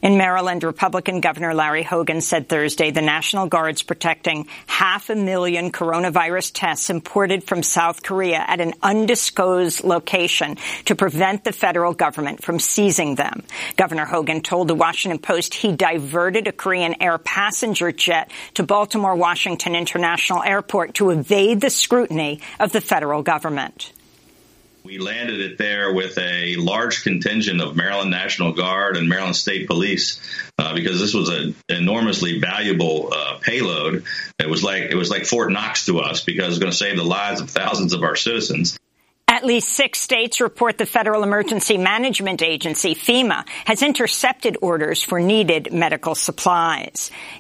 In Maryland, Republican Governor Larry Hogan said Thursday the National Guard's protecting 500,000 coronavirus tests imported from South Korea at an undisclosed location to prevent the federal government from seizing them. Governor Hogan told the Washington Post he diverted a Korean Air passenger jet to Baltimore Washington International Airport to evade the scrutiny of the federal government. We landed it there with a large contingent of Maryland National Guard and Maryland State Police because this was an enormously valuable payload. It was like Fort Knox to us because it was going to save the lives of thousands of our citizens. At least 6 states report the Federal Emergency Management Agency, FEMA, has intercepted orders for needed medical supplies.